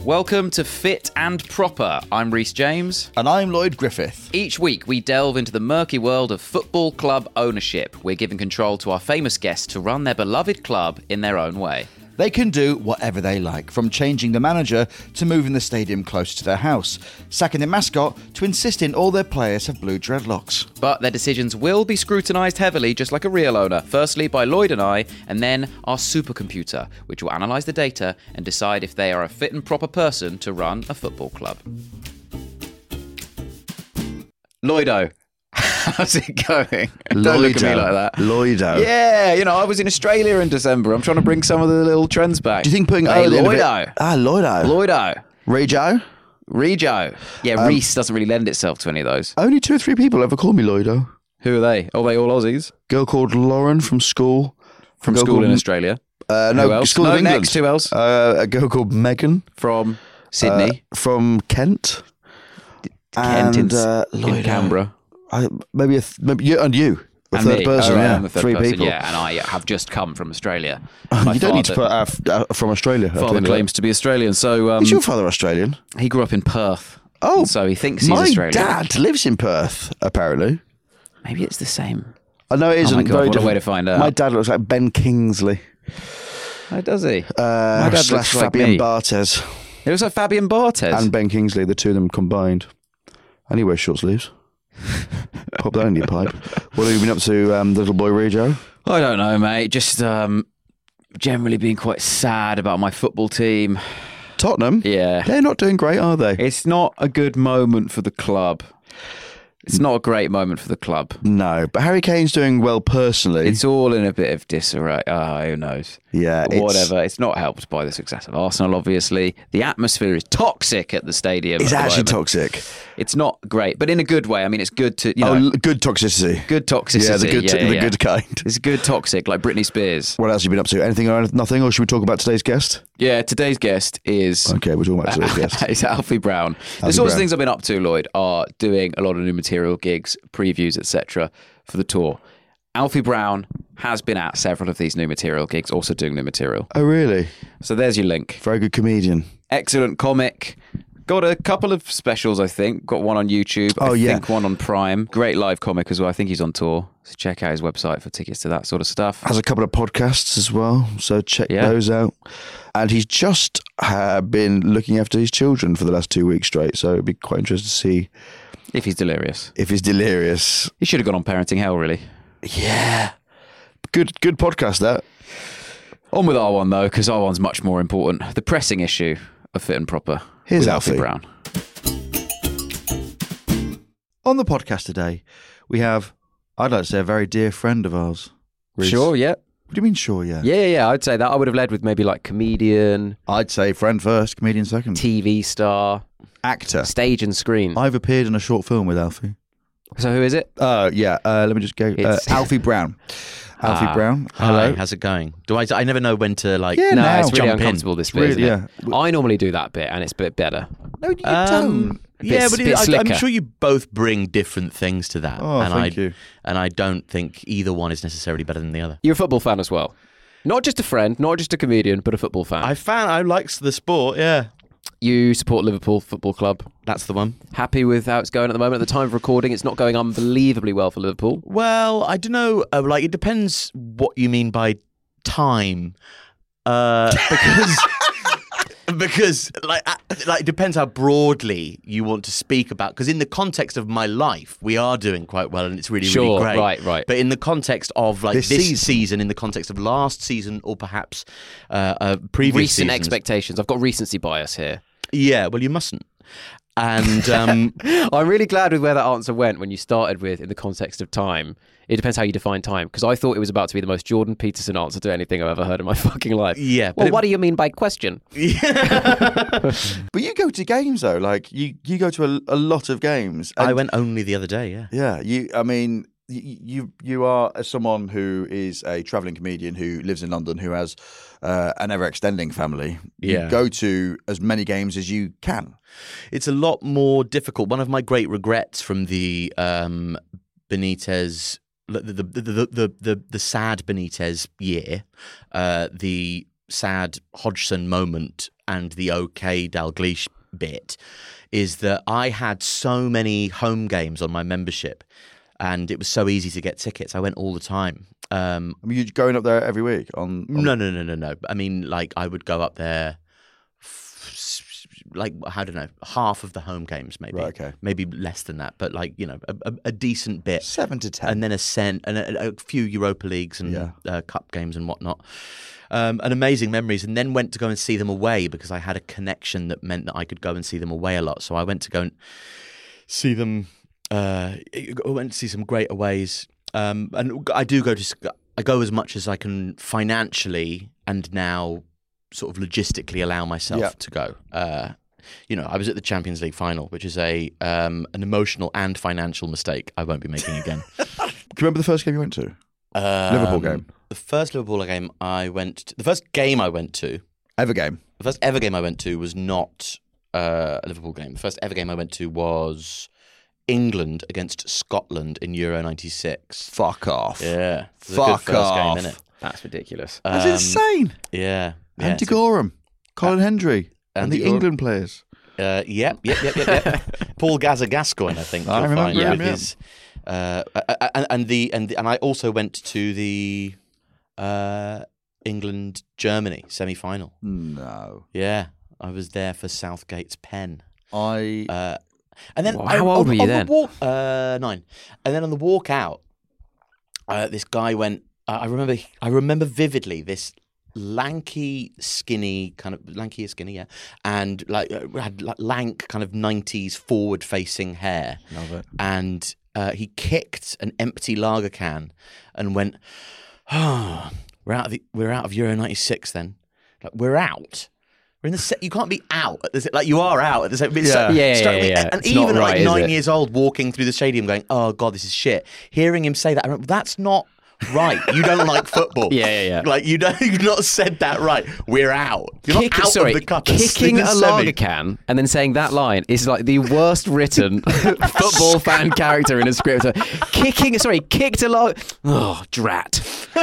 Welcome to Fit and Proper. I'm Rhys James. And I'm Lloyd Griffith. Each week we delve into the murky world of football club ownership. We're giving control to our famous guests to run their beloved club in their own way. They can do whatever they like, from changing the manager to moving the stadium closer to their house, sacking the mascot to insisting all their players have blue dreadlocks. But their decisions will be scrutinised heavily, just like a real owner. Firstly by Lloyd and I, and then our supercomputer, which will analyse the data and decide if they are a fit and proper person to run a football club. Lloydo. How's it going? Don't look at me like that. Lloydo. Yeah, I was in Australia in December. I'm trying to bring some of the little trends back. Do you think putting Lloydo. Lloydo. Lloydo. Rejo? Rejo. Yeah, Reese doesn't really lend itself to any of those. Only 2 or 3 people ever call me Lloydo. Who are they? Are they all Aussies? Girl called Lauren from school. From school in Australia? No, who else? school in England. Next, who else? A girl called Megan. From Sydney. From Kent. Kent and in Canberra. Maybe you and you. A and third me. person, I'm the third 3 person, people. Yeah, and I have just come from Australia. You don't need to put from Australia. Father claims to be Australian, so... Is your father Australian? He grew up in Perth. Oh. So he thinks he's Australian. My dad lives in Perth, apparently. Maybe it's the same. I know it isn't. Oh my God, very what a different. way to find out. My dad looks like Ben Kingsley. Oh, does he? My dad looks like Fabian me. Barthez. He looks like Fabian Barthez. And Ben Kingsley, the two of them combined. And he wears short sleeves. Pop that in your pipe. What have you been up to, little boy Rejo? I don't know, mate. Just generally being quite sad about my football team. Tottenham? Yeah. They're not doing great, are they? It's not a good moment for the club. It's not a great moment for the club. No, but Harry Kane's doing well personally. It's all in a bit of disarray. Who knows? Yeah, Whatever. It's not helped by the success of Arsenal, obviously. The atmosphere is toxic at the stadium. It's at the actually moment. toxic. It's not great, but in a good way. I mean, it's good to, good toxicity. good toxicity. Yeah, the good kind. It's good toxic, like Britney Spears. What else have you been up to? Anything or nothing? Or should we talk about today's guest? Yeah, today's guest is... Okay, we're talking about today's guest. It's Alfie Brown. The sorts of things I've been up to, Lloyd, are doing a lot of new material, gigs, previews, etc. for the tour. Alfie Brown has been at several of these new material gigs, also doing new material. Oh, really? So there's your link. Very good comedian. Excellent comic. Got a couple of specials, I think. Got one on YouTube. I think one on Prime. Great live comic as well. I think he's on tour. So check out his website for tickets to that sort of stuff. Has a couple of podcasts as well, so check those out. And he's just been looking after his children for the last 2 weeks straight, so it'd be quite interesting to see If he's delirious. if he's delirious. He should have gone on Parenting Hell, really. Yeah. Good podcast, that. On with R1, though, because R1's much more important. The pressing issue of Fit and Proper. Here's with Alfie Brown. On the podcast today, we have, I'd like to say, a very dear friend of ours. Rhys. Sure, yeah. What do you mean, sure, yeah? Yeah, I'd say that. I would have led with maybe like comedian, I'd say friend first, comedian second. TV star, Actor. stage and screen. I've appeared in a short film with Alfie. So who is it? Let me just go. It's- Alfie Brown. Alfie Brown. Hello. Hi, how's it going? I never know when to Yeah, No, now. it's really jump in. uncomfortable, this bit, Really, isn't it? yeah. I normally do that bit, and it's a bit better. No, you don't. Yeah, but bit I'm slicker. sure you both bring different things to that. Oh, and thank you. And I don't think either one is necessarily better than the other. You're a football fan as well. Not just a friend, not just a comedian, but a football fan. I like the sport, yeah. You support Liverpool Football Club. That's the one. Happy with how it's going at the moment? At the time of recording, it's not going unbelievably well for Liverpool. Well, I don't know. It depends what you mean by time. Because it depends how broadly you want to speak about. Because in the context of my life, we are doing quite well, and it's really, really great. Right. But in the context of This this season. season, in the context of last season, or perhaps previous Recent seasons, expectations. I've got recency bias here. yeah. Well, you mustn't. And I'm really glad with where that answer went when you started with in the context of time. It depends how you define time, because I thought it was about to be the most Jordan Peterson answer to anything I've ever heard in my fucking life. Yeah, but Well, what do you mean by question? But you go to games though, like you go to a lot of games. I and- went only the other day. Yeah. Yeah, you are someone who is a travelling comedian who lives in London, who has an ever-extending family. You Yeah. go to as many games as you can. It's a lot more difficult. One of my great regrets from the Benitez, the sad Benitez year, the sad Hodgson moment and the OK Dalglish bit is that I had so many home games on my membership, and it was so easy to get tickets. I went all the time. I mean, you're going up there every week? No. I mean, like, I would go up there, like, I don't know, half of the home games, maybe. Right, okay. Maybe less than that, but, like, you know, a decent bit. 7 to 10. And then a few Europa Leagues and Cup games and whatnot. And amazing memories. And then went to go and see them away because I had a connection that meant that I could go and see them away a lot. So I went to go and see them. I went to see some great aways. And I go as much as I can financially and now sort of logistically allow myself to go. You know, I was at the Champions League final, which is an emotional and financial mistake I won't be making again. Do you remember the first game you went to? Liverpool game. The first Liverpool game I went to, the first game I went to. The first ever game I went to was not a Liverpool game. The first ever game I went to was England against Scotland in Euro 96. Fuck off. Yeah. It was Fuck a good first off. game, innit? That's ridiculous. That's insane. Yeah. Andy Gorham, Colin Hendry, and Andy the Gorham. England players. Yep. Paul Gascoigne, I think. I remember him, with his, and I also went to the England-Germany semi-final. No. Yeah, I was there for Southgate's pen. I And then How old were you then? 9. And then on the walk out, this guy went. I remember vividly this lanky, skinny, yeah, and like had like lank kind of 90s forward-facing hair. Love it. And he kicked an empty lager can and went, "Oh, we're out of Euro 96 then. Like, we're out." We're in the you can't be out. Like, you are out at the same. Yeah. And It's even not at right, like is 9 it? years old, walking through the stadium, going, "Oh God, this is shit." Hearing him say that, I remember, that's not right. You don't like football. Yeah. Like, you've not said that right. We're out. You're not out of the cup. Kicking It's a the lager semi. can and then saying that line is like the worst written football fan character in a script. Kicked a lager. Oh, drat.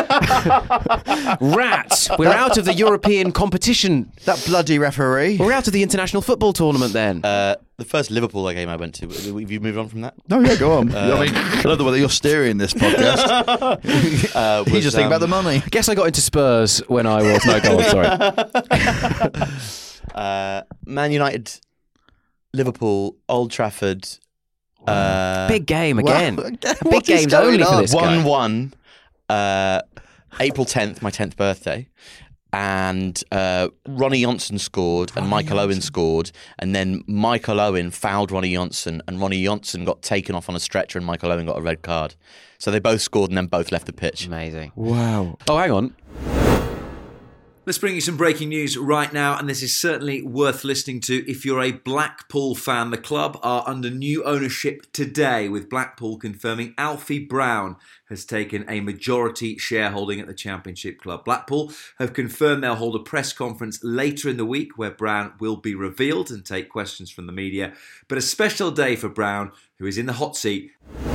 Rat. We're out of the European competition. that bloody referee. We're out of the international football tournament then. The first Liverpool game I went to. Have you moved on from that? No, yeah, go on. I mean, I love the way that you're steering this podcast. You just think about the money. I guess I got into Spurs when I was... No, go on, sorry. Man United, Liverpool, Old Trafford. Big game again. Wow. Big What is games going only for on? this guy. 1-1. April 10th, my 10th birthday. And Ronnie Johnson scored and Michael Owen scored, and then Michael Owen fouled Ronnie Johnson, and Ronnie Johnson got taken off on a stretcher and Michael Owen got a red card. So they both scored and then both left the pitch. Amazing. Wow. Oh, hang on. Let's bring you some breaking news right now, and this is certainly worth listening to if you're a Blackpool fan. The club are under new ownership today, with Blackpool confirming Alfie Brown has taken a majority shareholding at the Championship club. Blackpool have confirmed they'll hold a press conference later in the week where Brown will be revealed and take questions from the media. But a special day for Brown, who is in the hot seat.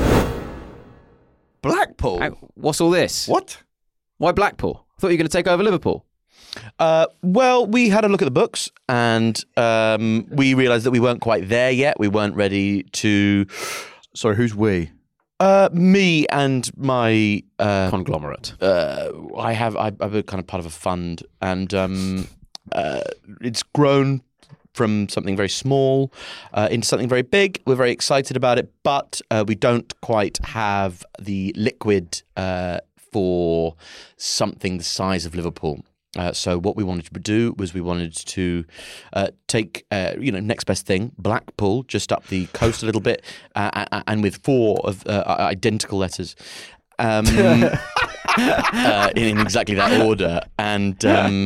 Blackpool? What's all this? What? Why Blackpool? I thought you were going to take over Liverpool. Well, we had a look at the books and we realised that we weren't quite there yet. We weren't ready to... Sorry, who's we? Me and my... Conglomerate. I'm a kind of part of a fund, and it's grown from something very small into something very big. We're very excited about it, but we don't quite have the liquid for something the size of Liverpool. So what we wanted to do was we wanted to take, next best thing, Blackpool, just up the coast a little bit, and with 4 of identical letters, in exactly that order, and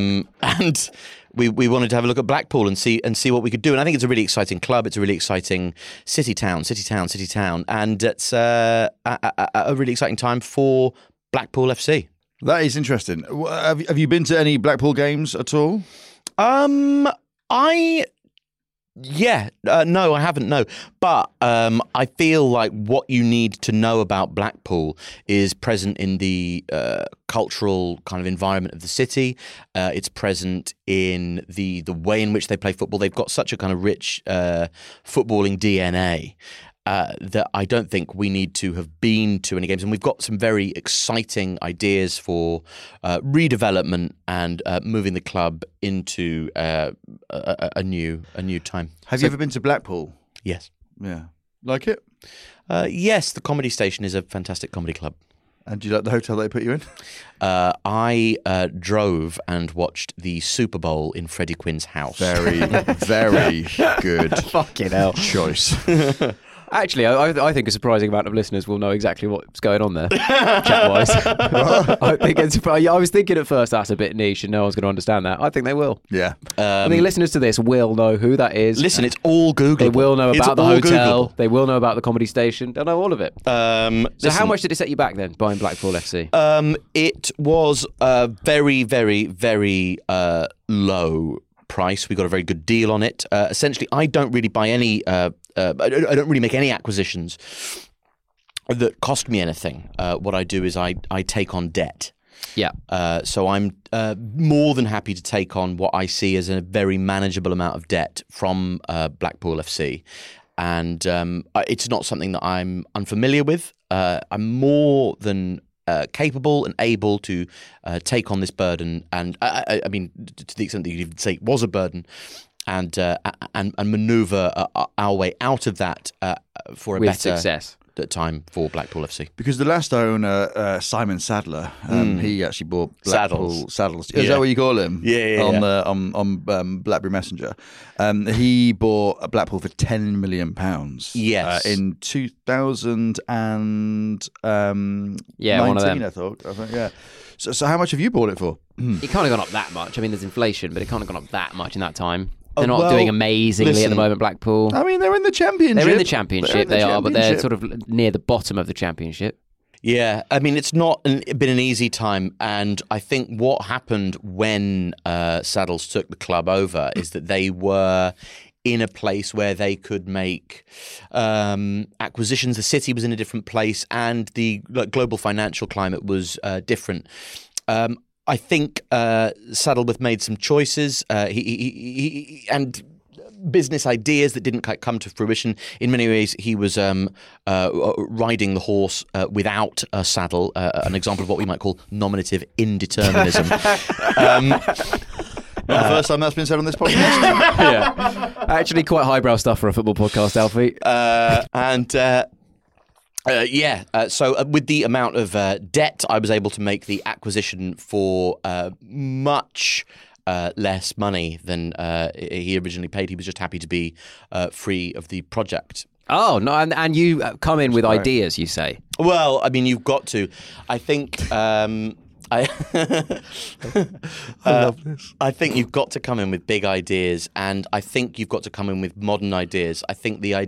we wanted to have a look at Blackpool and see what we could do. And I think it's a really exciting club. It's a really exciting city town, and it's a really exciting time for Blackpool FC. That is interesting. Have you been to any Blackpool games at all? I No, I haven't. No, but I feel like what you need to know about Blackpool is present in the cultural kind of environment of the city. It's present in the way in which they play football. They've got such a kind of rich footballing DNA. That I don't think we need to have been to any games. And we've got some very exciting ideas for redevelopment and moving the club into a new time. Have you ever been to Blackpool? Yes. Yeah. Like it? Yes, the Comedy Station is a fantastic comedy club. And do you like the hotel they put you in? I drove and watched the Super Bowl in Freddie Quinn's house. Very, very good. Fucking hell. Choice. Actually, I think a surprising amount of listeners will know exactly what's going on there, chat-wise. I was thinking at first that's a bit niche and no one's going to understand that. I think they will. Yeah. I think listeners to this will know who that is. Listen, it's all Googleable. They will know about the hotel. Googleable. They will know about the Comedy Station. They'll know all of it. So how much did it set you back then, buying Blackpool FC? It was very, very, very low price. We got a very good deal on it. Essentially, I don't really buy any. I don't really make any acquisitions that cost me anything. What I do is I take on debt. Yeah. So I'm more than happy to take on what I see as a very manageable amount of debt from Blackpool FC. And it's not something that I'm unfamiliar with. I'm more than capable and able to take on this burden. And I mean, to the extent that you could even say it was a burden, and manoeuvre our way out of that for a with better success. Time for Blackpool FC. Because the last owner, Simon Sadler, he actually bought Blackpool Saddles. Is Yeah. that what you call him? Yeah. On Blackberry Messenger. He bought Blackpool for £10 million. Yes. In 2019, one of them. I think, yeah. So how much have you bought it for? It can't have gone up that much. I mean, there's inflation, but it can't have gone up that much in that time. They're not well, doing amazingly at listen, the moment, Blackpool. I mean, they're in the Championship. They're in the Championship, They're in the but they're Championship. sort of near the bottom of the Championship. Yeah, I mean, it's not been an easy time, and I think what happened when Saddles took the club over is that they were in a place where they could make acquisitions. The city was in a different place, and the global financial climate was different. I think Saddleworth made some choices. He and business ideas that didn't quite come to fruition. In many ways, he was riding the horse without a saddle, an example of what we might call nominative indeterminism. Not the first time that's been said on this podcast. Yeah. Actually, quite highbrow stuff for a football podcast, Alfie. So with the amount of debt, I was able to make the acquisition for much less money than he originally paid. He was just happy to be free of the project. Oh, no, and you come in with ideas, you say? Well, I mean, you've got to. I think... I love this. I think you've got to come in with big ideas, and I think you've got to come in with modern ideas. I think the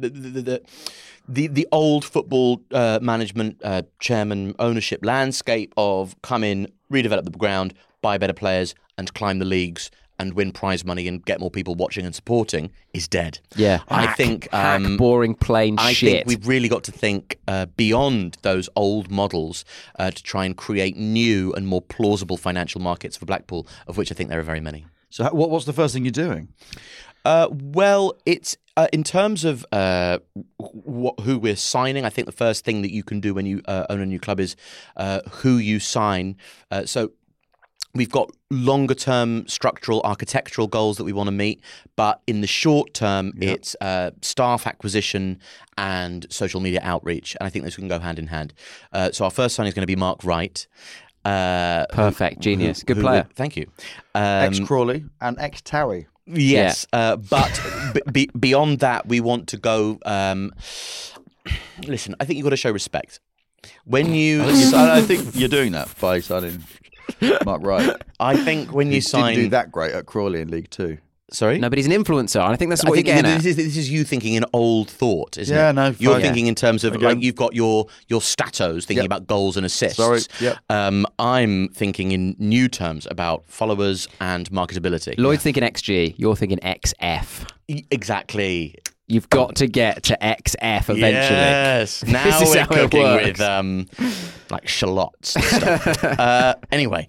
old football management, chairman, ownership landscape of come in, redevelop the ground, buy better players, and climb the leagues and win prize money and get more people watching and supporting is dead. Yeah, I think boring, plain shit. I think we've really got to think beyond those old models to try and create new and more plausible financial markets for Blackpool, of which I think there are very many. So what's the first thing you're doing? Well, it's in terms of who we're signing. I think the first thing that you can do when you own a new club is who you sign. So we've got longer term structural architectural goals that we want to meet, but in the short term, it's staff acquisition and social media outreach. And I think those can go hand in hand. So our first signing is going to be Mark Wright. Perfect, genius, good player. Thank you. Ex-Crawley and ex-Towie. Yes, but beyond that, we want to go. Listen, I think you've got to show respect. When you, I think you're doing that by signing Mark Wright. I think when you sign, didn't do that great at Crawley in League Two. Sorry? No, but he's an influencer. And I think that's what you're getting at. This is you thinking in old thought, isn't it? Yeah, no, You're fine. thinking in terms of, Again. like, you've got your statos, thinking about goals and assists. Sorry, yep. I'm thinking in new terms about followers and marketability. Lloyd's thinking XG. You're thinking XF. Exactly. You've got to get to XF eventually. Yes. Now This is we're how it cooking works. with like shallots and stuff. Anyway,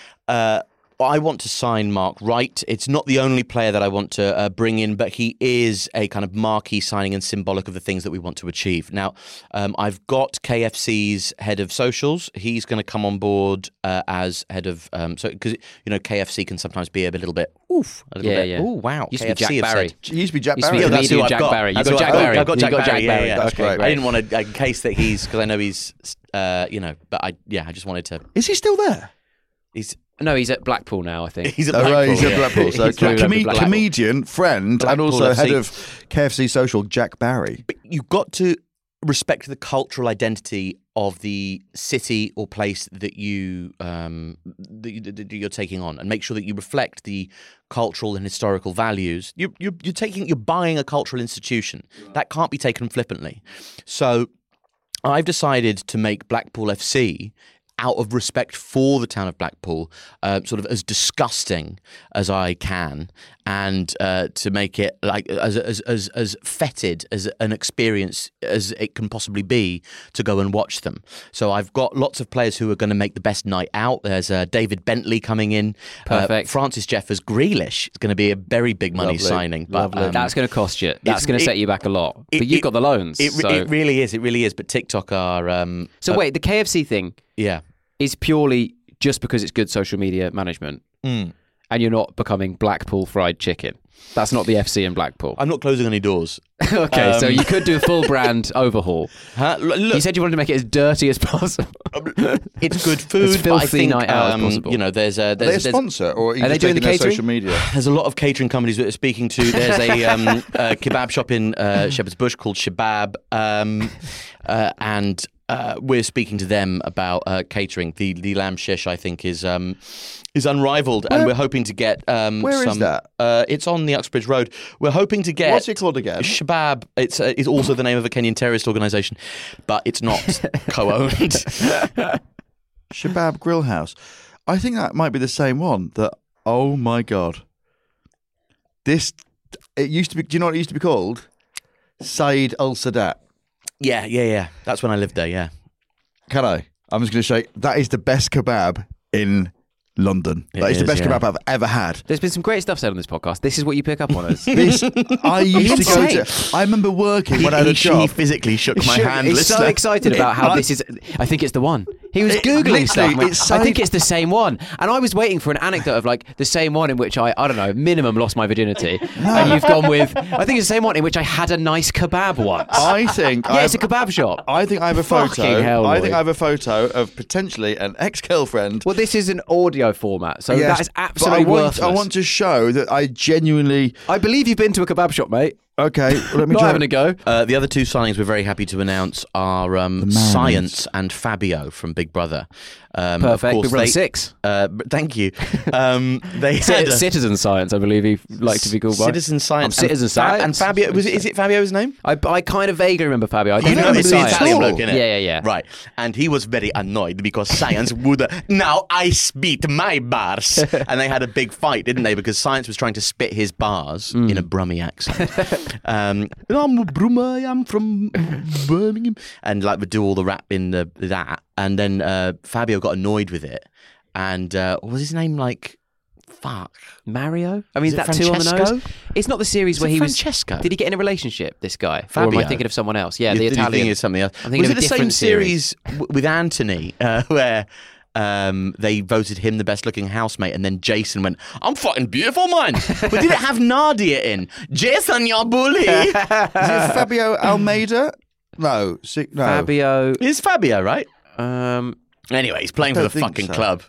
I want to sign Mark Wright. It's not the only player that I want to bring in, but he is a kind of marquee signing and symbolic of the things that we want to achieve. Now, I've got KFC's head of socials. He's going to come on board as head of because KFC can sometimes be a little bit ooh wow. Used to be KFC Jack have Barry. said- He used to be Jack Used to be Barry. the that's who comedian I've Jack got. Barry. That's You've got who Jack Barry. I've got You've Jack Barry. Yeah. That's great. I didn't want to in case that he's because I know he's but I just wanted to. Is he still there? No, he's at Blackpool now, I think. He's at Oh, Blackpool. right, he's at Blackpool. So He's moved over to Blackpool. comedian, friend, Blackpool and also FC. head of KFC Social, Jack Barry. But you've got to respect the cultural identity of the city or place that you're taking on, and make sure that you reflect the cultural and historical values. You're buying a cultural institution that can't be taken flippantly. So I've decided to make Blackpool FC, out of respect for the town of Blackpool, sort of as disgusting as I can, and to make it like as fetid as an experience as it can possibly be to go and watch them. So I've got lots of players who are going to make the best night out. There's David Bentley coming in. Perfect. Francis Jeffers Grealish is going to be a very big money Lovely. signing. But That's going to cost you. That's going to set you back a lot. But you've got the loans. It really is. It really is. But TikTok are. So wait, the KFC thing Yeah. is purely just because it's good social media management, and you're not becoming Blackpool Fried Chicken. That's not the FC in Blackpool. I'm not closing any doors. Okay, so you could do a full brand overhaul. Huh? Look, You said you wanted to make it as dirty as possible. it's good food, As but I filthy think night out as possible. there's Are they a sponsor, or are you Are they just doing taking the their catering? social media? there's a lot of catering companies that are speaking to. There's a kebab shop in Shepherd's Bush called Shabab, and we're speaking to them about catering. The lamb shish, I think, is unrivaled, and we're hoping to get Where is that? It's on the Uxbridge Road. We're hoping to get What's it called again? Shabab. It's also the name of a Kenyan terrorist organisation, but it's not co-owned. Shabab Grill House. I think that might be the same one. Oh my God. It used to be, do you know what it used to be called? Said Al Sadat. Yeah. That's when I lived there. Yeah. Can I? I'm just going to show you. That is the best kebab in London. It That is the is, best yeah. kebab I've ever had. There's been some great stuff said on this podcast. This is what you pick up on us. I used to go insane? to. I remember working when I had a He job. physically shook my hand. He's so listener. excited about how this is. I think it's the one. He was Googling literally, stuff. it's I think so- it's the same one. And I was waiting for an anecdote of like the same one in which I don't know, minimum lost my virginity. And you've gone with, I think it's the same one in which I had a nice kebab once. I think. Yeah, it's a kebab shop. I think I have a photo. Fucking hell, I Lloyd. think I have a photo of potentially an ex-girlfriend. Well, this is an audio format, so Yes, that is but absolutely worthless. I want to show that I genuinely. I believe you've been to a kebab shop, mate. Okay, well, let me Not try. having a go. The other two signings we're very happy to announce are Science and Fabio from Big Brother. Of Perfect. course, Big Brother they- 6. Thank you. They had a- Citizen Science, I believe he liked to be called by. Citizen Science. Citizen Science. And Fabio, is it Fabio's name? I kind of vaguely remember Fabio. I don't You know, remember it's the Science. Italian bloke, innit? Yeah. Right. And he was very annoyed because Science would, now I spit my bars. And they had a big fight, didn't they? Because Science was trying to spit his bars in a Brummie accent. I'm a Brummie, I'm from Birmingham. And like would do all the rap in that. And then Fabio got annoyed with it. And what was his name like? Fuck. Mario? I mean, Is is it that two on the Francesco? nose? It's not the series Is where it he Francesco? was. Did he get in a relationship, this guy? Or am Fabio? I thinking of someone else? Yeah, the Did you think Italian. it's something else? I'm thinking Was of it a the same different series with Anthony where they voted him the best looking housemate and then Jason went, I'm fucking beautiful, man. But did it have Nadia in? Jason, you're bully. Is it Fabio Almeida? No, no. Fabio. It's Fabio, right? Anyway, he's playing for I the don't think fucking so. club.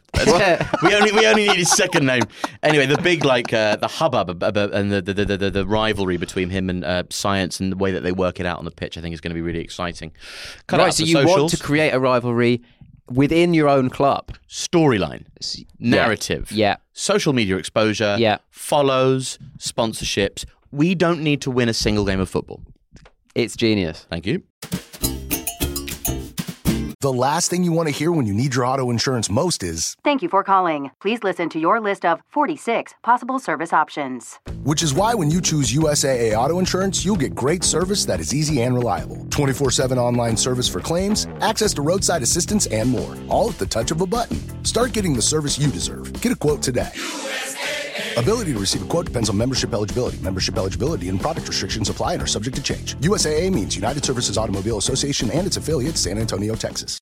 we only need his second name. Anyway, the big the hubbub and the rivalry between him and Science and the way that they work it out on the pitch, I think is going to be really exciting. Cut it Right, up so for you want socials. to create a rivalry within your own club. Storyline, narrative, social media exposure, follows, sponsorships. We don't need to win a single game of football. It's genius. Thank you. The last thing you want to hear when you need your auto insurance most is, "Thank you for calling. Please listen to your list of 46 possible service options." Which is why when you choose USAA Auto Insurance, you'll get great service that is easy and reliable. 24/7 online service for claims, access to roadside assistance, and more. All at the touch of a button. Start getting the service you deserve. Get a quote today. Ability to receive a quote depends on membership eligibility. Membership eligibility and product restrictions apply and are subject to change. USAA means United Services Automobile Association and its affiliates, San Antonio, Texas.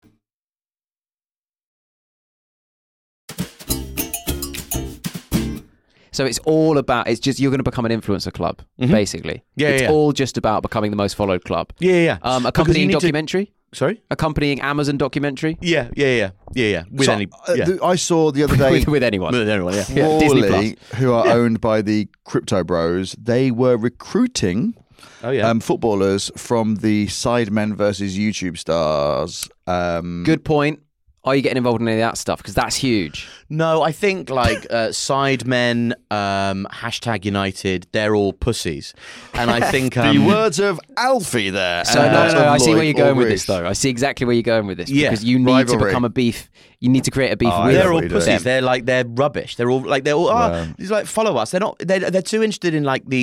So it's all about, it's just, you're going to become an influencer club, basically. It's all just about becoming the most followed club. Accompanying documentary? Sorry? Accompanying Amazon documentary? Yeah. With I saw the other day with anyone. With anyone, Frawley, who are owned by the Crypto Bros, they were recruiting footballers from the Sidemen versus YouTube Stars. Good point. Are you getting involved in any of that stuff? Because that's huge. No, I think like Sidemen, #United, they're all pussies. And I think... the words of Alfie there. So no, I see where you're going with this, though. I see exactly where you're going with this. Because you need to become a beef. You need to create a beef with they're all pussies. They're rubbish. They're all he's like, follow us. They're not, they're too interested in like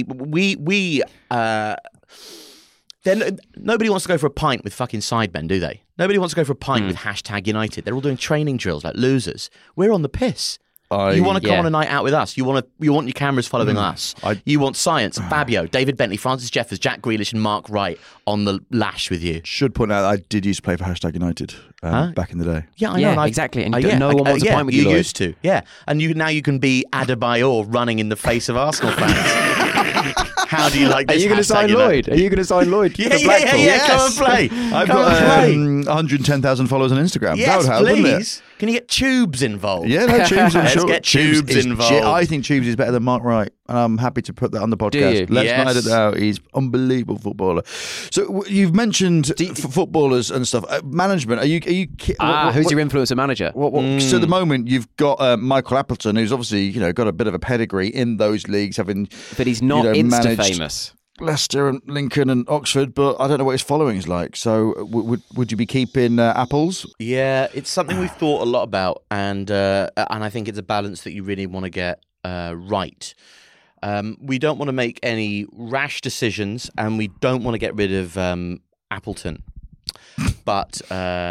nobody wants to go for a pint with fucking Sidemen, do they? Nobody wants to go for a pint with #United. They're all doing training drills like losers. We're on the piss. You want to go on a night out with us. You want your cameras following us. You want science. Fabio, David Bentley, Francis Jeffers, Jack Grealish and Mark Wright on the lash with you. Should point out I did used to play for #United back in the day. Yeah, I know. Exactly. And no one wants a pint with you, Lloyd. Used to. Yeah. And now you can be Adebayor running in the face of Arsenal fans. How do you like this? Are you going to sign Lloyd? Are you going to sign Lloyd? Yeah. Come and play. I've got 110,000 followers on Instagram. Yes, that would help, please. wouldn't it? Can you get Tubes involved? Yeah, no, Tubes. Let's get Tubes involved. I think Tubes is better than Mark Wright, and I'm happy to put that on the podcast. Do you? Let's not edit that out. He's unbelievable footballer. So you've mentioned footballers and stuff. Management. Are you? Who's your influencer manager? So at the moment you've got Michael Appleton, who's obviously got a bit of a pedigree in those leagues, but he's not Insta famous. Leicester and Lincoln and Oxford, but I don't know what his following is like. So would you be keeping Apples? Yeah, it's something we've thought a lot about, and I think it's a balance that you really want to get right. We don't want to make any rash decisions, and we don't want to get rid of Appleton, but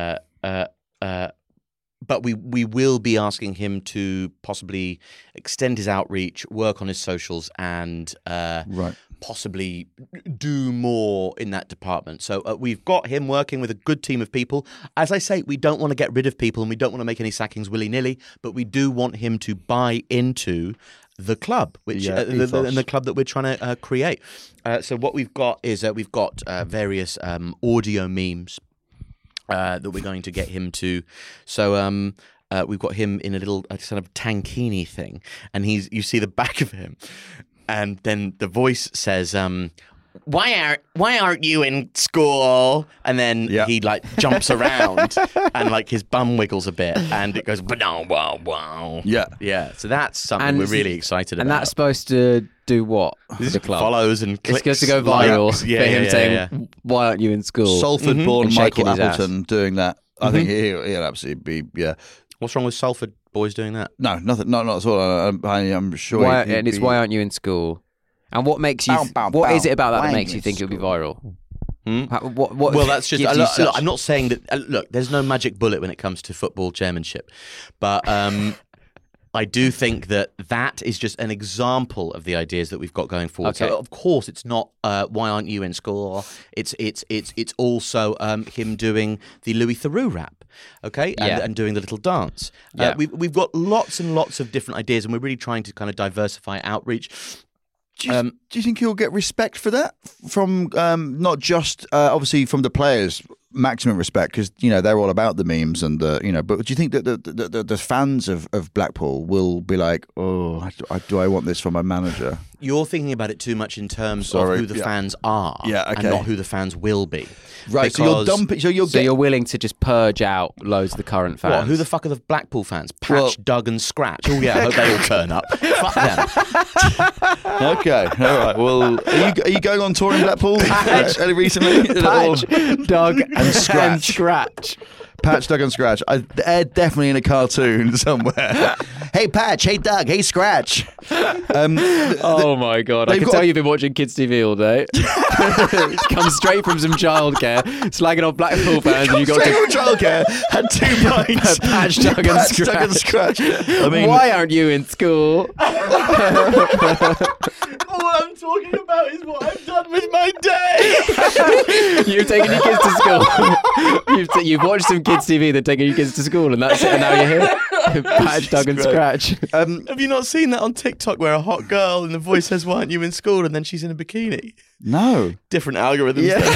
we will be asking him to possibly extend his outreach, work on his socials, and possibly do more in that department. So we've got him working with a good team of people. As I say, we don't want to get rid of people and we don't want to make any sackings willy-nilly, but we do want him to buy into the club, which the club that we're trying to create. So what we've got is we've got various audio memes that we're going to get him to. So we've got him in a little sort of tankini thing, and you see the back of him, and then the voice says, why aren't you in school? And then he like jumps around and like his bum wiggles a bit and it goes wow. Yeah. So that's something we're really excited about. And that's supposed to do what? The club follows and clicks. It's supposed to go viral for him saying, why aren't you in school? Salford-born Michael Appleton doing that. I think he'll absolutely be, What's wrong with Salford boys doing that? No, nothing. Not at all. I'm sure. Why aren't you in school? And what makes you? What is it about that makes you think it'll be viral? Well, that's just. Look, I'm not saying that. Look, there's no magic bullet when it comes to football chairmanship, but I do think that is just an example of the ideas that we've got going forward. Okay. So, of course, it's not why aren't you in school? It's also him doing the Louis Theroux rap, okay, and doing the little dance. We've got lots and lots of different ideas, and we're really trying to kind of diversify outreach. Do you think he'll get respect for that from not just obviously from the players maximum respect because they're all about the memes and But do you think that the fans of Blackpool will be like, oh, do I want this for my manager? You're thinking about it too much in terms of who the fans are, and not who the fans will be. Right, so you're dumping. So you're willing to just purge out loads of the current fans. What? Who the fuck are the Blackpool fans? Patch, Doug, and Scratch. Oh yeah, I hope they all turn up. Fuck them. Okay, all right. Well, are you going on tour in Blackpool recently? Patch, Doug, and Scratch. Patch, Doug, and Scratch. They're definitely in a cartoon somewhere. Hey, Patch. Hey, Doug. Hey, Scratch. Oh, my God. I can tell you've been watching Kids TV all day. Come straight from some childcare, slagging off Blackpool fans. And you got straight from childcare, had 2 pints. Patch, Doug, and Scratch. I mean, why aren't you in school? All I'm talking about is what I've done with my day. You've taken your kids to school. You've watched some Kids TV, they're taking your kids to school, and that's it. And now you're here. Patch, Doug, and Scratch. Have you not seen that on TikTok where a hot girl and the voice says, "Why aren't you in school?" and then she's in a bikini? No. Different algorithms. Yeah.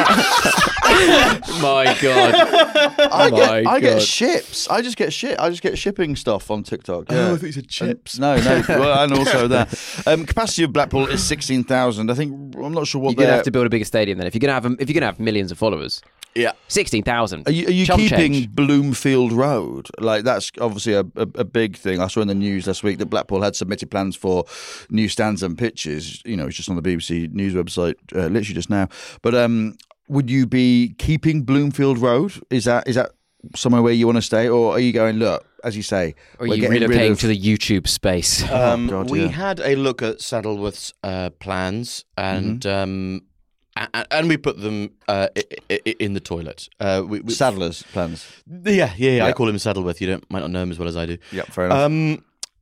My God. I get ships. I just get shipping stuff on TikTok. Yeah. Oh, I thought you said chips. No. Well, and also that. Capacity of Blackpool is 16,000. I think I'm not sure what you're gonna have to build a bigger stadium then. If you're gonna have millions of followers. Yeah, 16,000. Are you keeping Bloomfield Road? Like that's obviously a big thing. I saw in the news last week that Blackpool had submitted plans for new stands and pitches. It's just on the BBC News website, literally just now. But would you be keeping Bloomfield Road? Is that somewhere where you want to stay, or are you going, look, as you say, or are you relocating to the YouTube space? We had a look at Saddleworth's plans and. And we put them in the toilet. Saddler's plans. Yeah. I call him Saddleworth. You might not know him as well as I do. Yeah, fair enough.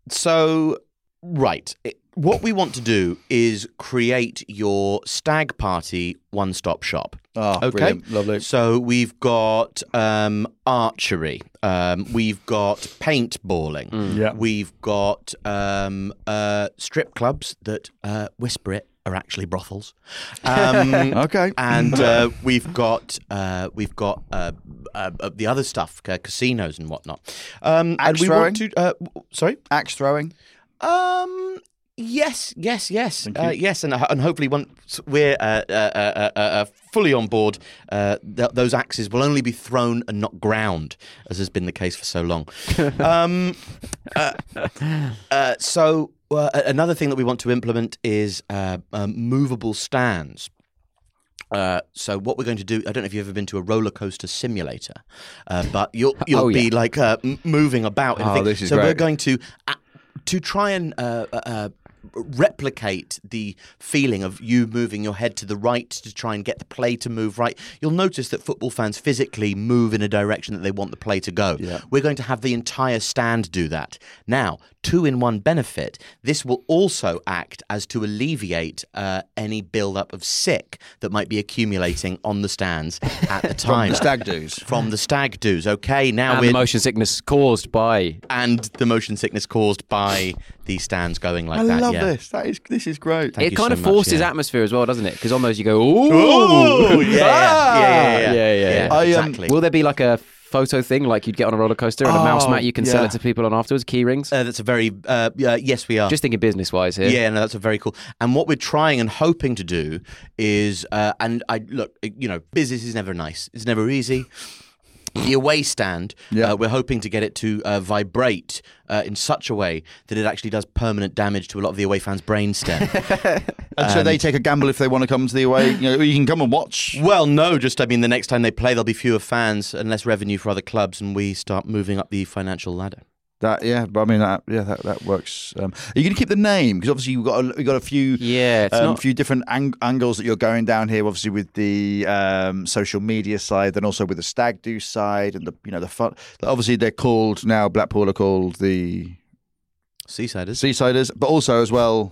What we want to do is create your stag party one-stop shop. Oh, okay, brilliant. Lovely. So we've got archery. We've got paintballing. We've got strip clubs that whisper it. Are actually brothels. Okay, and we've got the other stuff, casinos and whatnot. Axe throwing? Sorry, axe throwing. Yes, yes, and hopefully once we're fully on board, those axes will only be thrown and not ground, as has been the case for so long. Another thing that we want to implement is movable stands. So what we're going to do, I don't know if you've ever been to a roller coaster simulator, but you'll be like moving about. Oh, this is so great. We're going to try and replicate the feeling of you moving your head to the right to try and get the play to move right. You'll notice that football fans physically move in a direction that they want the play to go. Yeah. We're going to have the entire stand do that. Now, 2-in-1 benefit, this will also act as to alleviate any build-up of sick that might be accumulating on the stands at the time. From the stag do's. Okay, now and the motion sickness caused by... And the motion sickness caused by these stands going like that. I love this. This is great. It kind of forces atmosphere as well, doesn't it? Because on those you go, ooh! Yeah. Exactly. Will there be like a photo thing like you'd get on a roller coaster and a mouse mat you can sell it to people on afterwards? Key rings? That's a very... yes, we are. Just thinking business-wise here. Yeah, no, that's a very cool... And what we're trying and hoping to do is... business is never nice. It's never easy. The away stand, we're hoping to get it to vibrate in such a way that it actually does permanent damage to a lot of the away fans' brainstem. And so they take a gamble if they want to come to the away. You can come and watch. Well, no, the next time they play, there'll be fewer fans and less revenue for other clubs, and we start moving up the financial ladder. That works. Are you going to keep the name? Because obviously we've got a few few different angles that you're going down here. Obviously with the social media side, then also with the stag do side, and the fun. Obviously they're called now. Blackpool are called the Seasiders, but also as well.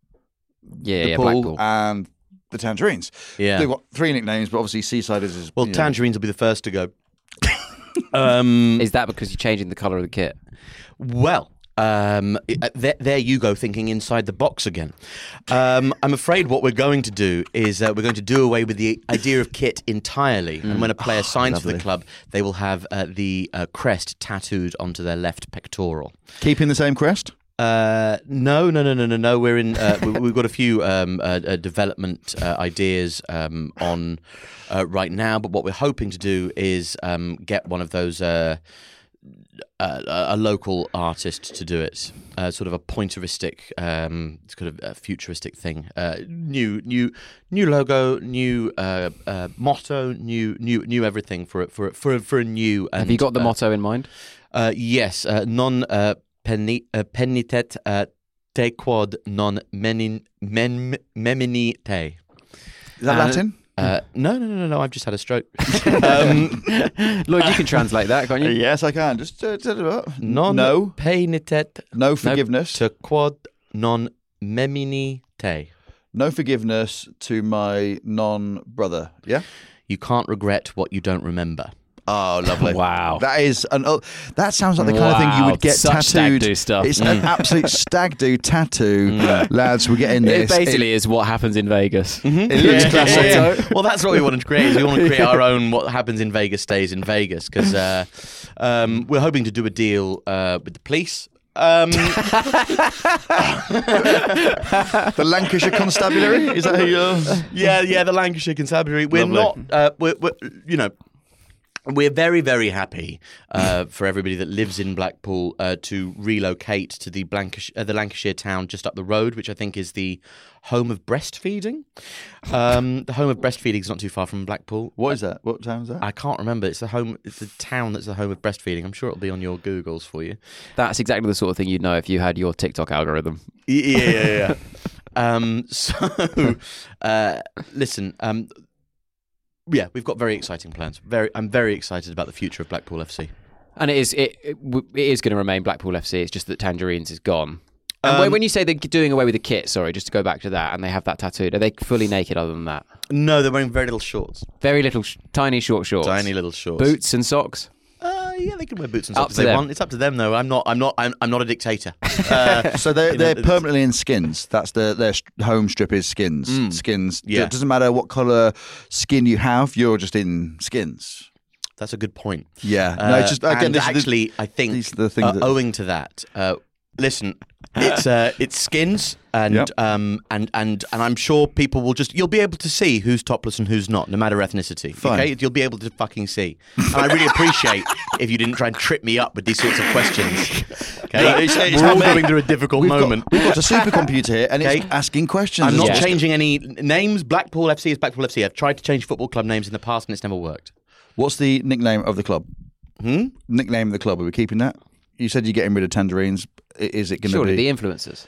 The Pool Blackpool and the Tangerines. Yeah, they've got 3 nicknames, but obviously Seasiders is Tangerines will be the first to go. Is that because you're changing the colour of the kit? Well, There you go, thinking inside the box again. I'm afraid what we're going to do is we're going to do away with the idea of kit entirely. And when a player signs for the club, they will have the crest tattooed onto their left pectoral. Keeping the same crest? No. We're in. We've got a few development ideas on right now, but what we're hoping to do is get one of those. A local artist to do it, sort of a pointeristic, kind of a futuristic thing. New logo, new motto, new everything for a new. And, have you got the motto in mind? Yes, non penitet te quod non meminite. Is that Latin? No. I've just had a stroke. Lloyd, you can translate that, can't you? Yes, I can. Just non penitet. No forgiveness. Te quod non meminite. No forgiveness to my non-brother. Yeah. You can't regret what you don't remember. Oh, lovely! Wow, that sounds like the kind of thing you would get such tattooed. Stag do stuff. It's an absolute stag do tattoo, lads. We're getting this. It basically is what happens in Vegas. It looks classic. Yeah. Well, that's what we want to create. Is we want to create our own "what happens in Vegas stays in Vegas" because we're hoping to do a deal with the police. The Lancashire Constabulary, is that who you're? Yeah, the Lancashire Constabulary. We're Lovely. not. We're very, very happy for everybody that lives in Blackpool to relocate to the Lancashire town just up the road, which I think is the home of breastfeeding. The home of breastfeeding is not too far from Blackpool. What is that? What town is that? I can't remember. It's the town that's the home of breastfeeding. I'm sure it'll be on your Googles for you. That's exactly the sort of thing you'd know if you had your TikTok algorithm. Yeah. Listen. Yeah, we've got very exciting plans. I'm very excited about the future of Blackpool FC. And it is going to remain Blackpool FC. It's just that Tangerines is gone. And when you say they're doing away with the kit, sorry, just to go back to that, and they have that tattooed, are they fully naked other than that? No, they're wearing very little shorts. Very little, tiny short shorts. Tiny little shorts. Boots and socks. Yeah, they can wear boots and socks if they want. It's up to them, though. I'm not a dictator. So they're permanently in skins. That's their home strip is skins. Skins. Yeah. It doesn't matter what colour skin you have. You're just in skins. That's a good point. Yeah. No, it's just again. I think these are the things owing to that. Listen, it's skins, and I'm sure people will you'll be able to see who's topless and who's not, no matter ethnicity. Fine. Okay, you'll be able to fucking see. And I really appreciate if you didn't try and trip me up with these sorts of questions. Okay, we're all going through a difficult moment. We've got a supercomputer here, and it's asking questions. I'm not changing any names. Blackpool FC is Blackpool FC. I've tried to change football club names in the past, and it's never worked. What's the nickname of the club? Nickname of the club. Are we keeping that? You said you're getting rid of Tangerines. Is it going to be... Surely the influencers.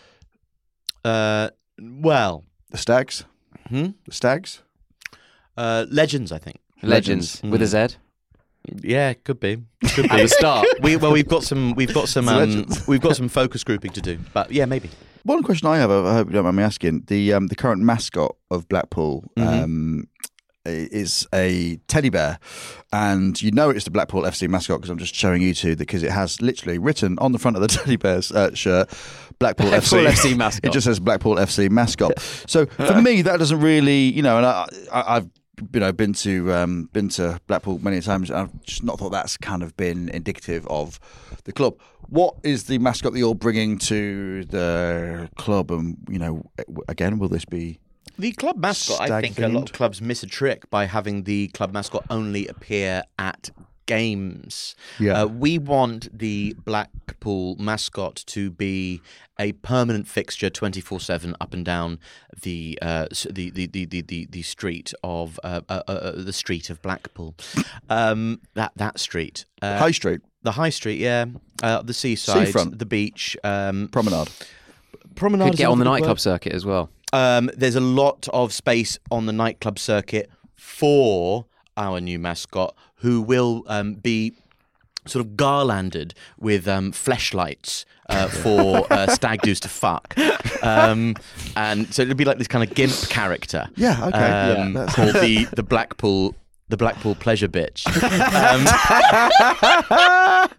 Well... The Stags? The Stags? Legends, I think. Legends. With a Z? Yeah, could be. At the start. We've got some focus grouping to do. But yeah, maybe. One question I have, I hope you don't mind me asking. The current mascot of Blackpool is a teddy bear, and you know it's the Blackpool FC mascot because I'm just showing you two because it has literally written on the front of the teddy bear's shirt Blackpool FC mascot. It just says Blackpool FC mascot. So for me that doesn't really, and I've been to Blackpool many times, and I've just not thought that's kind of been indicative of the club. What is the mascot that you're bringing to the club, and again, will this be the club mascot? I think a lot of clubs miss a trick by having the club mascot only appear at games. Yeah. We want the Blackpool mascot to be a permanent fixture 24/7 up and down the street of the street of Blackpool. That street. High Street. The High Street, yeah. The seaside, Seafront. the beach, Promenade. Could get on the nightclub circuit as well. There's a lot of space on the nightclub circuit for our new mascot, who will be sort of garlanded with fleshlights for stag doos to fuck. And so it'll be like this kind of gimp character. Yeah, okay. Called the Blackpool pleasure bitch.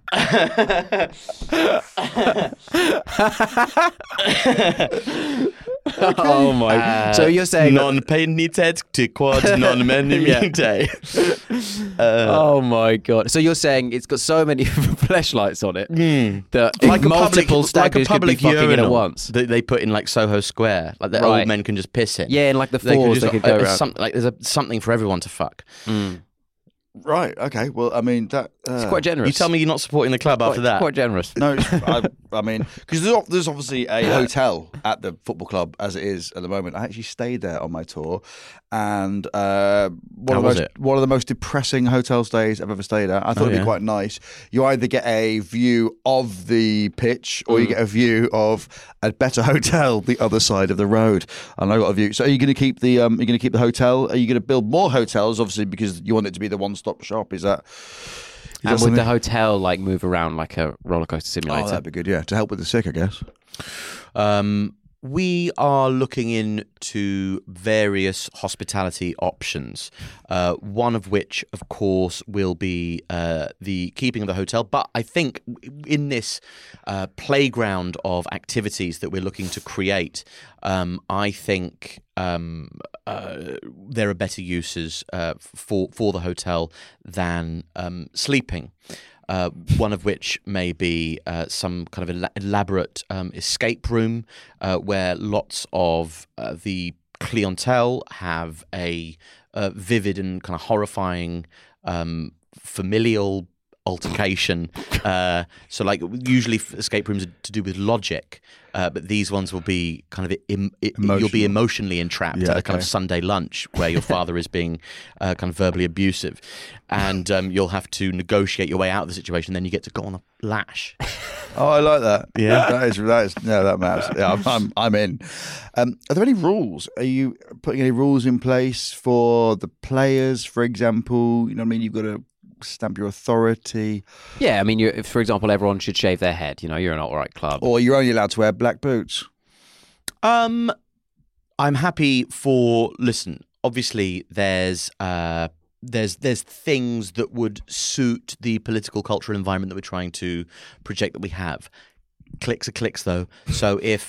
Oh my! So you're saying non penitet to quod non menimite. Oh my god! So you're saying it's got so many fleshlights on it that like multiple staggers could be fucking in at once. That they put in like Soho Square, like the old men can just piss in. Yeah, and like the fours they could go around. There's something for everyone to fuck. Right. Okay. Well, I mean that. It's quite generous. You tell me you're not supporting the club after that. Quite generous. No, I mean, because there's obviously a hotel at the football club as it is at the moment. I actually stayed there on my tour, and one of the most depressing hotel stays I've ever stayed at. I thought it'd be quite nice. You either get a view of the pitch, or you get a view of a better hotel the other side of the road. And I got a view. So, are you going to keep the? You're going to keep the hotel? Are you going to build more hotels? Obviously, because you want it to be the one-stop shop. Is that? And would the hotel like move around like a roller coaster simulator? Oh, that'd be good. Yeah, to help with the sick, I guess. We are looking into various hospitality options, one of which, of course, will be the keeping of the hotel. But I think in this playground of activities that we're looking to create, I think there are better uses for the hotel than sleeping. One of which may be some kind of elaborate escape room where lots of the clientele have a vivid and kind of horrifying familial altercation. So like usually escape rooms are to do with logic, but these ones will be kind of you'll be emotionally entrapped at a kind of Sunday lunch where your father is being kind of verbally abusive, and you'll have to negotiate your way out of the situation. Then you get to go on a lash. Oh, I like that. Yeah, that matters. Yeah, I'm in. Are there any rules? Are you putting any rules in place for the players, for example? You know what I mean? You've got to stamp your authority. Yeah, I mean, for example, everyone should shave their head. You know, you're an alt-right club. Or you're only allowed to wear black boots. I'm happy for. Listen, obviously, there's things that would suit the political cultural environment that we're trying to project that we have. Clicks are clicks, though. So if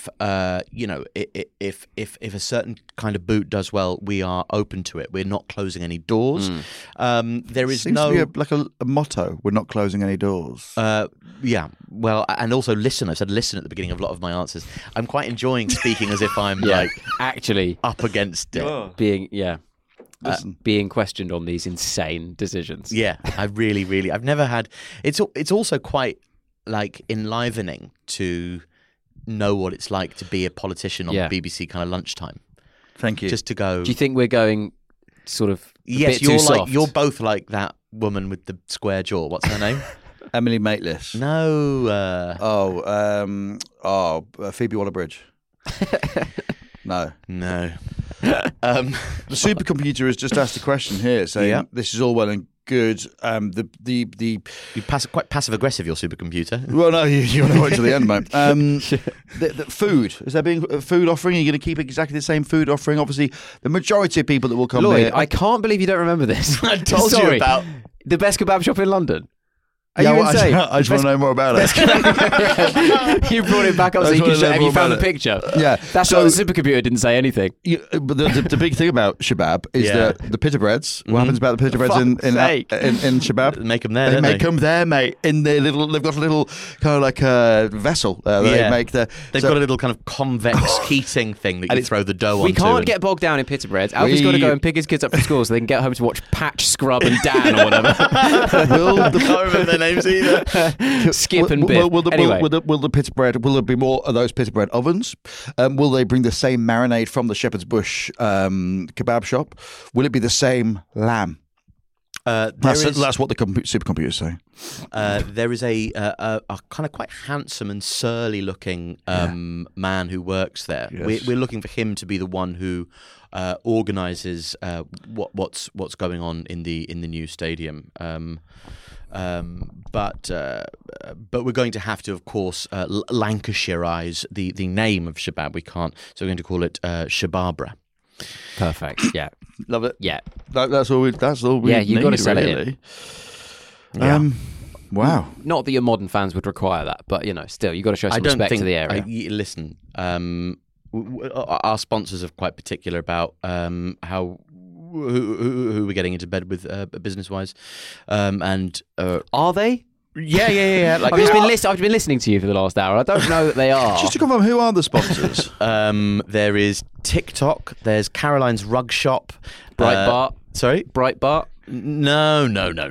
if a certain kind of boot does well, we are open to it. We're not closing any doors. There is Seems to be a motto. We're not closing any doors. Yeah. Well, and also listen. I said listen at the beginning of a lot of my answers. I'm quite enjoying speaking as if I'm like actually up against it, being questioned on these insane decisions. Yeah, I've never had. It's also quite like enlivening to know what it's like to be a politician on the BBC kind of lunchtime. Thank you. Just to go. Do you think we're going sort of yes? Bit too soft? You're both like that woman with the square jaw. What's her name? Emily Maitlis. No. Phoebe Waller-Bridge. No. The supercomputer has just asked a question here, saying this is all well and good. You quite passive aggressive, your supercomputer. Well, no, you want to wait till the end, mate. The food, is there being a food offering? Are you going to keep exactly the same food offering? Obviously, the majority of people that will come Lloyd, here. I can't believe you don't remember this. I told you about the best kebab shop in London. Are you insane? I just want to know more about it. You brought it back up so you can show. Have you found the picture? Yeah. That's why the supercomputer didn't say anything. But the big thing about Shabab is the pita breads. What happens about the pita breads in Shabab? They make them there. They make them there, mate. In their little, they've got a little kind of like a vessel. They make They've got a little kind of convex heating thing that you throw the dough onto. We can't get bogged down in pita breads. Alfie's got to go and pick his kids up from school so they can get home to watch Patch, Scrub, and Dan or whatever. I don't remember their names either. Skip and Bip. Will the pita bread? Will there be more of those pita bread ovens? Will they bring the same marinade from the Shepherd's Bush kebab shop? Will it be the same lamb? That's what the supercomputers say. There is a kind of quite handsome and surly looking man who works there. Yes. We're looking for him to be the one who organises what's going on in the new stadium. But we're going to have to, of course, Lancashire-ise the name of Shabab. We can't, so we're going to call it Shababra. Perfect. Yeah, love it. Yeah, that's all we. Yeah, you've got to sell really. it. Wow. Not that your modern fans would require that, but still, you've got to show some respect to the area. Listen, our sponsors are quite particular about how who we're getting into bed with business-wise, and are they? Yeah. Like, I've been listening to you for the last hour. I don't know that they are. Just to confirm, who are the sponsors? There is TikTok. There's Caroline's Rug Shop. Breitbart. Sorry? Breitbart. No.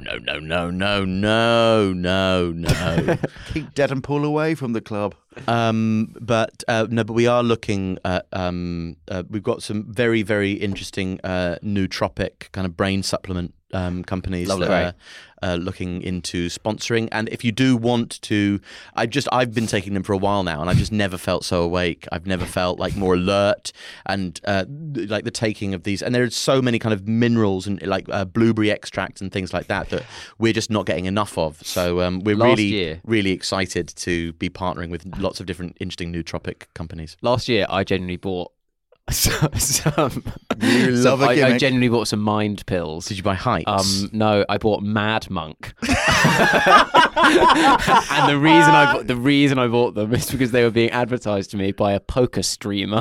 Keep Deadpool away from the club. But we are looking at. We've got some very, very interesting nootropic kind of brain supplement companies that are looking into sponsoring. And if you do want to, I've been taking them for a while now, and I've just never felt so awake. I've never felt like more alert, and like the taking of these. And there's so many kind of minerals and like blueberry extracts and things like that we're just not getting enough of. So we're really excited to be partnering with lots of different interesting nootropic companies. Last year, I genuinely bought some. I genuinely bought some mind pills. Did you buy Heights? No, I bought Mad Monk. And the reason I bought them is because they were being advertised to me by a poker streamer,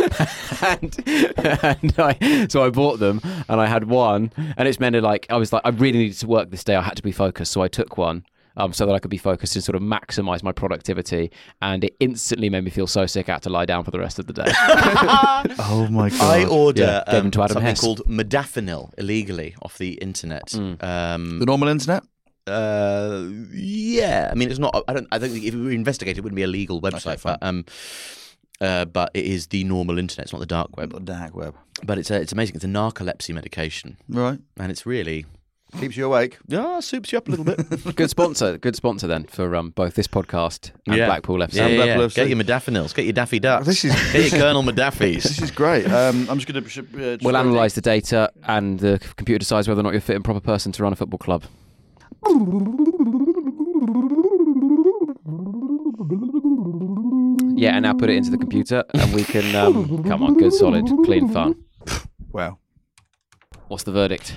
so I bought them, and I had one, and it's meant to I was like, I really needed to work this day. I had to be focused, so I took one. So that I could be focused and sort of maximise my productivity, and it instantly made me feel so sick I had to lie down for the rest of the day. Oh my God. I order something Hess. Called modafinil illegally off the internet. The normal internet? Yeah. I mean, it's not. I don't think if we investigate, it wouldn't be a legal website. Okay, but it is the normal internet. It's not the dark web. Not the dark web. But it's amazing. It's a narcolepsy medication, right? And it's really. Keeps you awake. Yeah, soups you up a little bit. Good sponsor then for both this podcast and Blackpool FC. Yeah. Get your modafinils, get your Daffy Ducks, get your Colonel Modaffis. This is great. I'm just going to... we'll analyse the data, and the computer decides whether or not you're a fit and proper person to run a football club. Yeah, and now put it into the computer, and we can... come on, good, solid, clean fun. Wow. What's the verdict?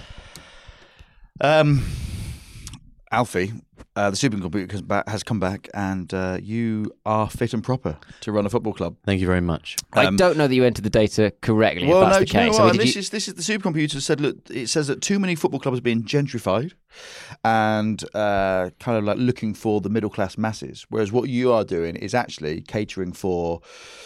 Alfie, the supercomputer has come back, and you are fit and proper to run a football club. Thank you very much. I don't know that you entered the data correctly. Well, if that's the case. I mean, this is the supercomputer said. Look, it says that too many football clubs are being gentrified, and kind of like looking for the middle class masses. Whereas what you are doing is actually catering for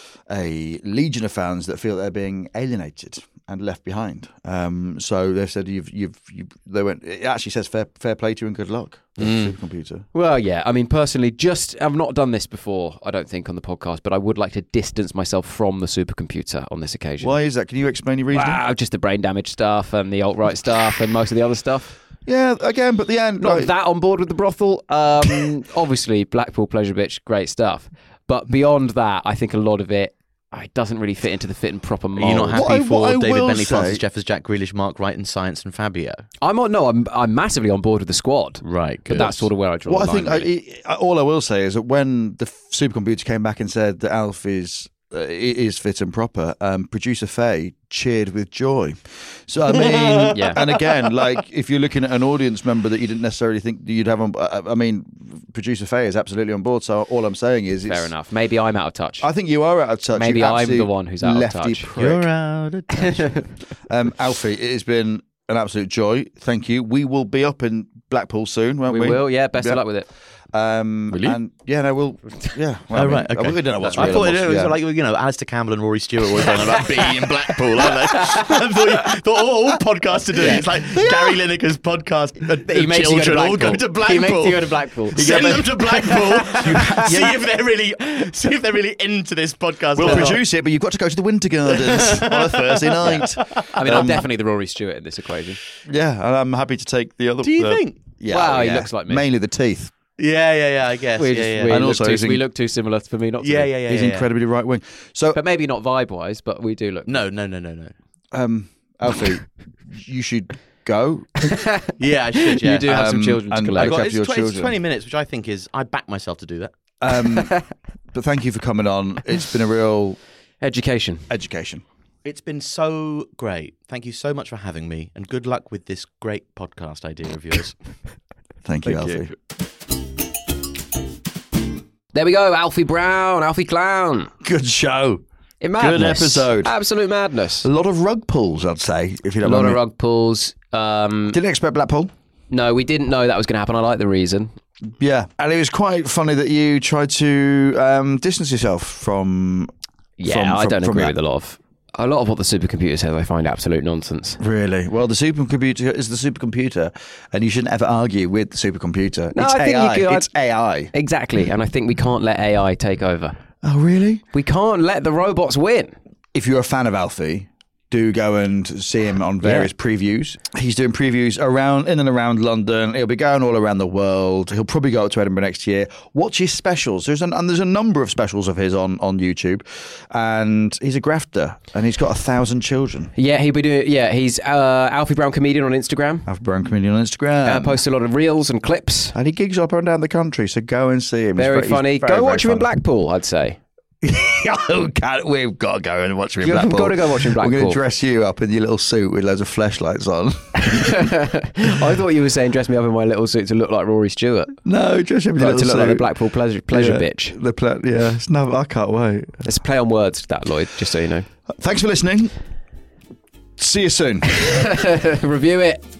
a legion of fans that feel they're being alienated and left behind. So they've said they went. It actually says fair play to you and good luck. Supercomputer. Well, yeah. I mean, personally, I've not done this before. I don't think on the podcast, but I would like to distance myself from the supercomputer on this occasion. Why is that? Can you explain your reasoning? Wow, just the brain damage stuff and the alt-right stuff and most of the other stuff. Yeah, again, but the end. Not that on board with the brothel. Obviously, Blackpool Pleasure Bitch, great stuff. But beyond that, I think a lot of it doesn't really fit into the fit and proper mold. Are you not happy for David Bentley, Francis Jeffers, Jack Grealish, Mark Wright, and Science and Fabio? I'm massively on board with the squad. Right, good. But that's sort of where I draw the line. Really. All I will say is that when the supercomputer came back and said that Alf is fit and proper, producer Faye cheered with joy. So I mean, yeah. And again, like if you're looking at an audience member that you didn't necessarily think you'd have on, I mean, producer Faye is absolutely on board. So all I'm saying is, fair enough. Maybe I'm out of touch. I think you are out of touch. Maybe I'm the one who's out of touch. Prick. You're out of touch. Alfie, it has been an absolute joy. Thank you. We will be up in Blackpool soon, won't we? We will. Yeah. Best of luck with it. Really? And well, right. Okay. We don't know what's I thought it was yeah. like Alistair Campbell and Rory Stewart always talking about being in Blackpool, aren't they? I thought all podcasts are doing. It's like Gary Lineker's podcast. He makes children you all go to Blackpool. He makes you go to Blackpool. Send them to Blackpool. see if they're really into this podcast. We'll produce it, but you've got to go to the Winter Gardens on a Thursday night. I mean, I'm definitely the Rory Stewart in this equation. Yeah, and I'm happy to take the other. Do you think? Yeah. Wow, he looks like me. Mainly the teeth. Yeah, I guess. We look too similar for me not to. Yeah. He's incredibly right wing. So, but maybe not vibe wise, but we do look. No. Alfie, you should go. Yeah, I should. Yeah. You do have some children to collect. It's 20 minutes, which I think is. I back myself to do that. But thank you for coming on. It's been a real education. It's been so great. Thank you so much for having me, and good luck with this great podcast idea of yours. Thank you, Alfie. There we go. Alfie Brown, Alfie Clown. Good show. Madness. Good episode. Absolute madness. A lot of rug pulls, I'd say, if you don't mind. A lot me. of rug pulls. Didn't expect Blackpool. No, we didn't know that was going to happen. I like the reason. Yeah, and it was quite funny that you tried to distance yourself from. I don't agree with a lot of what the supercomputer says. I find absolute nonsense. Really? Well, the supercomputer is the supercomputer, and you shouldn't ever argue with the supercomputer. No, it's I think AI. you could, it's AI. Exactly, and I think we can't let AI take over. Oh, really? We can't let the robots win. If you're a fan of Alfie, do go and see him on various previews. He's doing previews in and around London. He'll be going all around the world. He'll probably go up to Edinburgh next year. Watch his specials. There's a number of specials of his on YouTube, and he's a grafter, and he's got 1,000 children. Yeah, he'll be doing. Yeah, he's Alfie Brown Comedian on Instagram. Alfie Brown Comedian on Instagram. Posts a lot of reels and clips, and he gigs up and down the country. So go and see him. Very funny. Go watch him in Blackpool, I'd say. We've got to go and watch him in Blackpool. We've got to go watch him in Blackpool. We're going to dress you up in your little suit with loads of flashlights on. I thought you were saying dress me up in my little suit to look like Rory Stewart. No, dress him in your little suit. To look like the Blackpool pleasure bitch. I can't wait. Let's play on words, that, Lloyd, just so you know. Thanks for listening. See you soon. Review it.